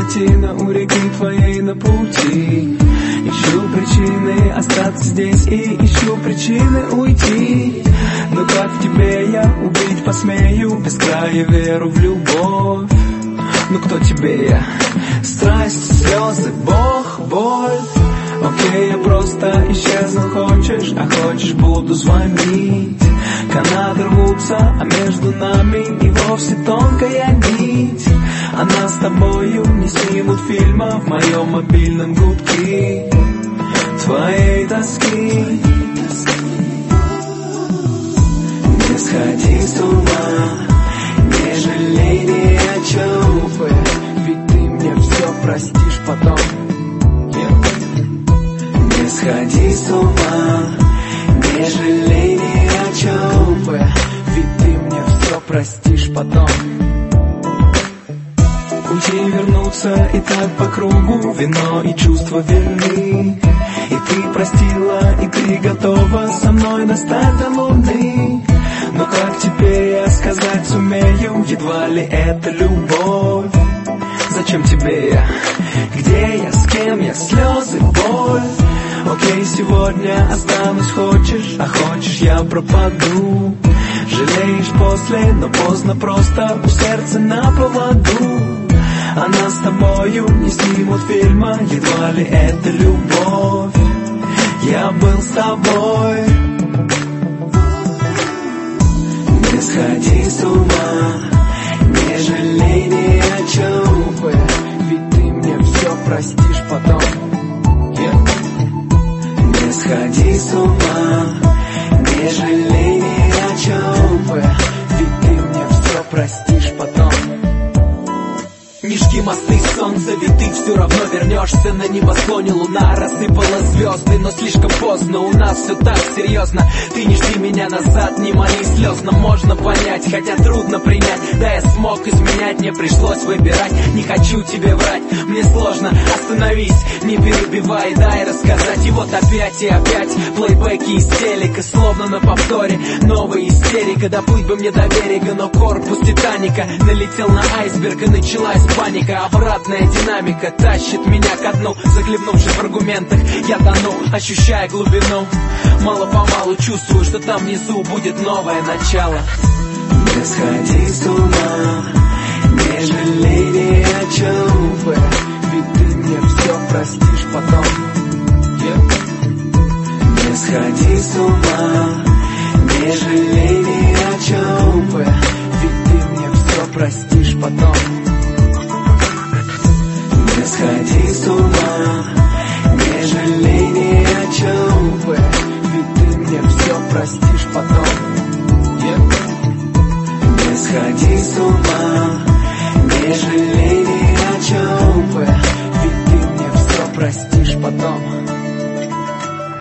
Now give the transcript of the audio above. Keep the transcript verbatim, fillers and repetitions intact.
картина у реки твоей на пути. Ищу причины остаться здесь и ищу причины уйти. Но как в тебе я убить посмею без края веру в любовь? Ну кто тебе я? Страсть, слезы, Бог, боль. Окей, я просто исчезну, хочешь, а хочешь буду звонить. Канаты рвутся, а между нами и вовсе тонкая нить. А нас с тобою не снимут фильма в моем мобильном гудке твоей тоски. Не сходи с ума, не жалей ни о чем, ведь ты мне все простишь потом. Не сходи с ума, не жалей ни о чем, ведь ты мне все простишь потом. Уйти, вернуться и так по кругу, вино и чувства верны. И ты простила, и ты готова со мной достать до луны. Но как теперь я сказать сумею, едва ли это любовь? Зачем тебе я? Где я? С кем я? Слезы, боль. Окей, сегодня останусь, хочешь, а хочешь я пропаду. Жалеешь после, но поздно, просто у сердца на поводу. А нас с тобою не снимут фильма, едва ли это любовь? Я был с тобой. Не сходи с ума, не жалей ни о чем, ведь ты мне все простишь потом. Не сходи с ума, не жалей ни о чем, ведь ты мне все простишь потом. Не жги мосты, солнце, ведь ты все равно вернешься. На небосклоне луна рассыпала звезды, но слишком поздно, у нас все так серьезно. Ты не жди меня назад, не мои слез, но можно понять, хотя трудно принять. Да, я смог изменять, мне пришлось выбирать. Не хочу тебе врать, мне сложно, остановись, не перебивай, дай рассказать. И вот опять и опять плейбеки из телека, словно на повторе новая истерика. Доплыть бы мне до берега, но корпус Титаника налетел на айсберг и началась паника. Обратная динамика тащит меня ко дну. Захлебнувшись в аргументах, я тону, ощущая глубину. Мало-помалу чувствую, что там внизу будет новое начало. Не сходи с ума, не жалей ни о чем, ведь ты мне все простишь потом. Не сходи с ума, не жалей ни о чем, ведь ты мне все простишь потом. Не сходи с ума, не жалей ни о чем, ведь ты мне все простишь потом. Не сходи с ума.